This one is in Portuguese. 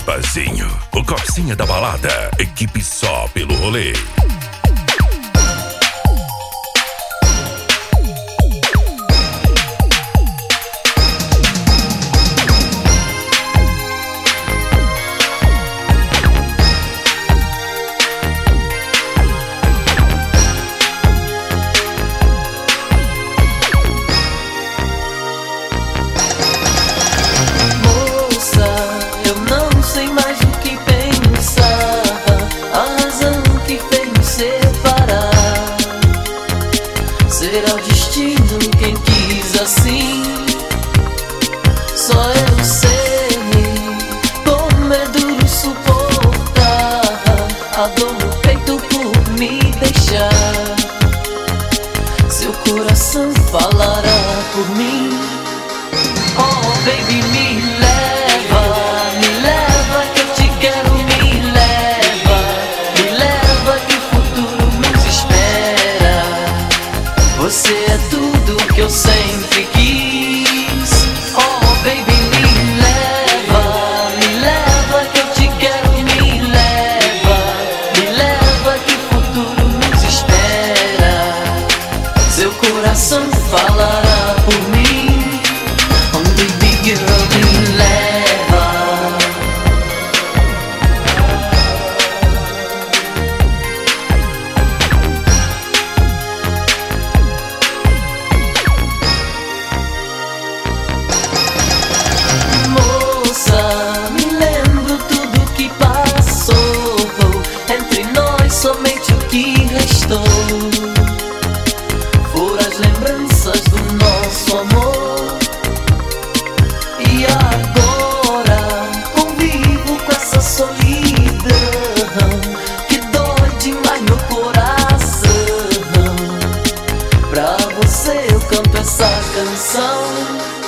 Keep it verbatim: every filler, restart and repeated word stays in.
Papazinho, o Coxinha da balada, equipe só pelo rolê. Será o destino quem quis assim. Só eu sei como é duro suportar a dor no peito por me deixar. Seu coração falará por mim. Oh baby, me leva, me leva que eu te quero. Me leva, me leva que o futuro nos espera. Você é tudo que eu sempre quis. Oh baby, me leva, me leva que eu te quero. Me leva, me leva que o futuro nos espera. Seu coração falará por mim. Oh baby girl, me leva. Somente o que restou foram as lembranças do nosso amor. E agora convivo com essa solidão que dói demais meu coração. Pra você eu canto essa canção.